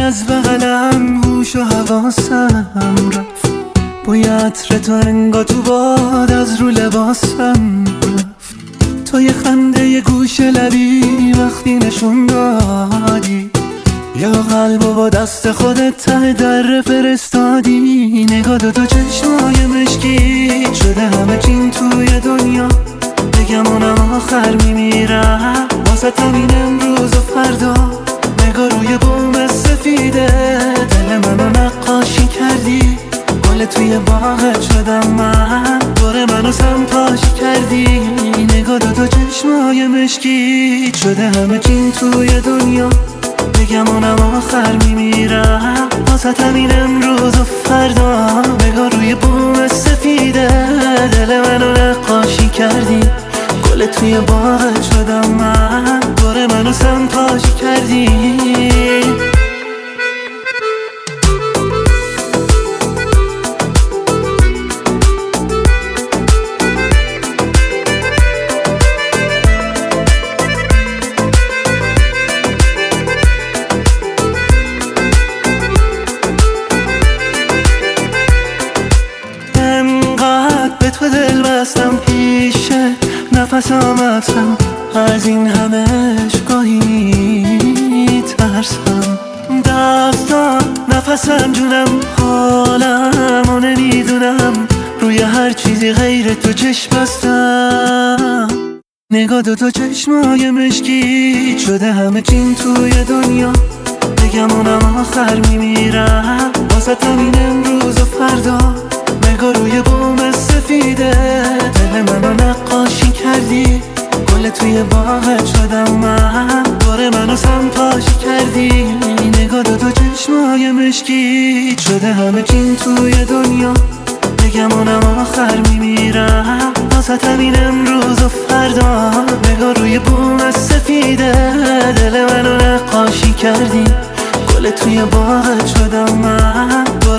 از بغلم هوش و حواسم رفت، بوی عطر تو انگار تو باد از رو لباسم رفت. تو یه خنده یه گوش لبی وقتی نشون دادی، یا قلبو با دست خودت ته در فرستادی. نگاه دو چشمای مشکی شده همه چین توی دنیا، بگم اونم آخر میمیرم واسه همین امروز و فردا. نگاه روی بوم سفیده دل منو نقاشی کردی، گل توی باغت شدم من، دور منو سمپاشی کردی. نگاه دو چشمای مشکی شده همه چین توی دنیا، بگم اونم آخر میمیرم واسه همین امروز و فردا. نگاه روی بوم سفیده دل منو نقاشی کردی، گل توی باغت شدم من، دور منو سمپاشی کردی. به تو دل بستم پیشه نفس آمدم، از این همش گاهی ترسم. دستم نفسم جونم حالم و نمیدونم، روی هر چیزی غیر تو چشم بستم. نگاه دو چشمای مشکی شده همه چین توی دنیا، بگم اونم آخر میمیرم واسه همین امروز و فردا. نگاه روی بوم سفیده دل منو نقاشی کردی، گل توی باغت شدم من، دور منو سمپاشی کردی. نگاه دو چشمای مشکی شده همه چین توی دنیا، بگم اونم آخر میمیرم واسه همین امروز و فردا. نگاه روی بوم سفیده دل منو نقاشی کردی، گل توی باغت شدم من،